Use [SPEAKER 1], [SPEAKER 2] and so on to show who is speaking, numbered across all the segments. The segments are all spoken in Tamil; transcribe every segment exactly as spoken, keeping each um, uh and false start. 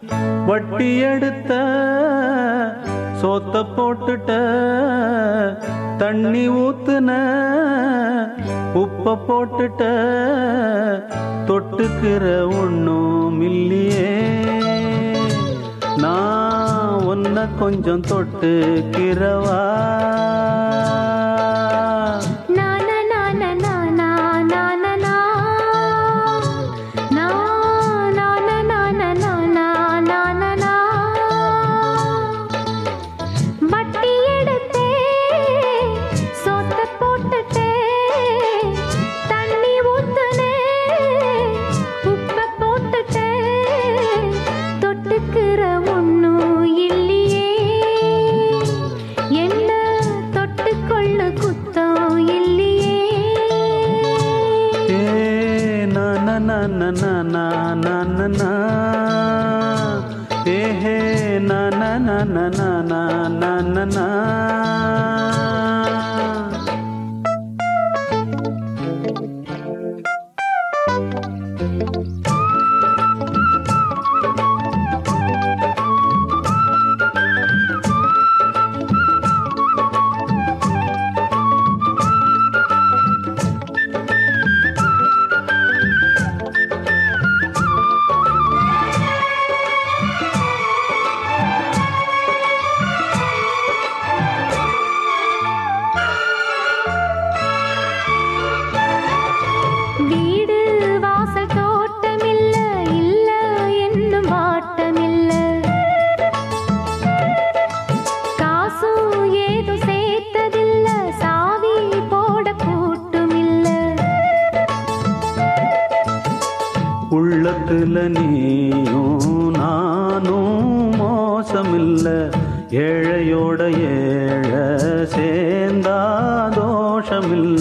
[SPEAKER 1] வட்டி எடுத்த சோத்த போட்டுட்ட தண்ணி ஊத்துன உப்ப போட்டுட்ட தொட்டுக்கிற ஒண்ணும் இல்லையே நான் உன்னை கொஞ்சம் தொட்டுக்கிறவா na na na na na na na eh hey na na na na na na na na na உள்ளத்துல நீயும் நானும் மோசமில்ல ஏழையோட ஏழை சேர்ந்தா தோஷமில்ல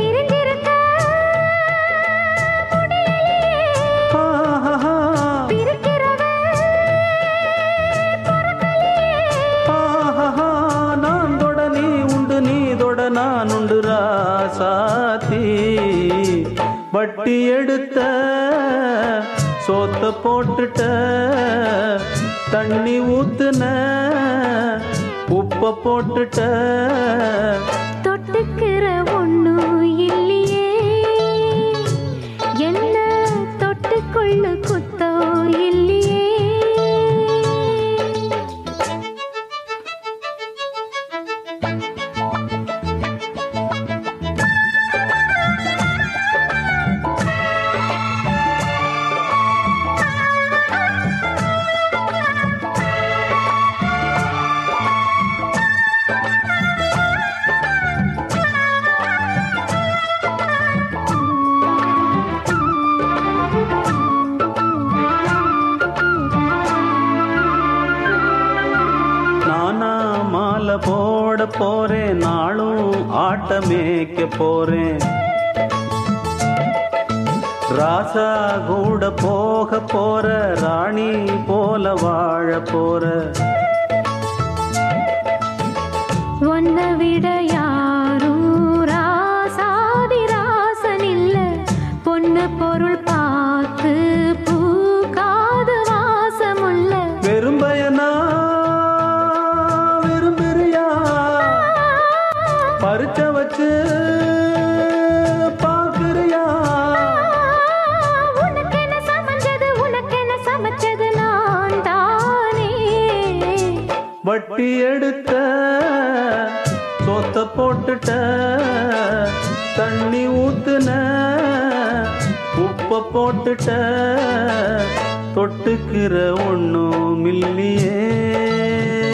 [SPEAKER 1] நான் தொட நீ உண்டு நீ தொட நான் உண்டு ராசாத்தி வட்டி எடுத்த சோத்த போட்டுட்ட தண்ணி ஊத்துன உப்ப போட்டுட்ட
[SPEAKER 2] தொட்டுக்கிற ஒண்ணும் இல்லையே என்ன தொட்டுக்கொள்ள குத்தோ இல்லையே
[SPEAKER 1] போட போறேன் நாளும் ஆட்டமேக்க போறேன் ராசா கூட போக போற ராணி போல வாழ போற
[SPEAKER 2] ஒன்ன விட யாரும் ராசாதி ராசன் இல்ல பொண்ணு பொருள் பார்த்து பூக்காது வாசமுள்ள
[SPEAKER 1] வெறும்பயனா பறிச்ச வச்சு பாக்குறியா
[SPEAKER 2] உனக்கு என்ன சமைச்சது உனக்கு என்ன சமைச்சது நான் தானே
[SPEAKER 1] வட்டி எடுத்த சோத்த போட்டுட்ட தண்ணி ஊத்துன உப்ப போட்டுட்ட தொட்டுக்கிற ஒண்ணும் இல்லையே